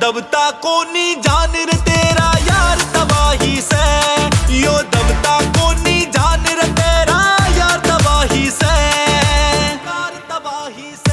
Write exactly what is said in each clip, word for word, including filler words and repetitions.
दबता कोनी जान रे तेरा यार तबाही से, यो दबता कोनी जान रे तेरा यार तबाही से, यार तबाही से।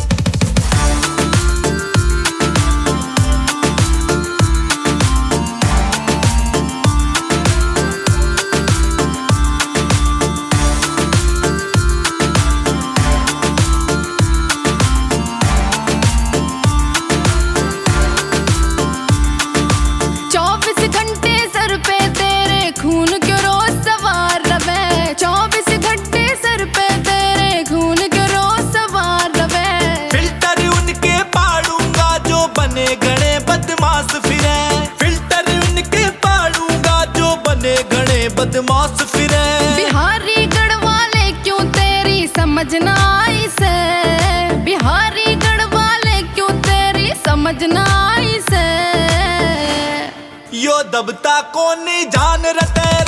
खून क्यों रोज सवार रवे, चौबीस घंटे सर पे तेरे खून क्यों रोज सवार रवे। फिल्टर उनके पाड़ूंगा जो बने घने बदमाश फिरे, फिल्टर उनके पाड़ूंगा जो बने घने बदमाश फिरे। बिहारी गढ़वाले क्यों तेरी समझ ना आई से, बिहारी गढ़वाले क्यों तेरी समझ ना आई से। यो दबता कोनी जान रे तेरा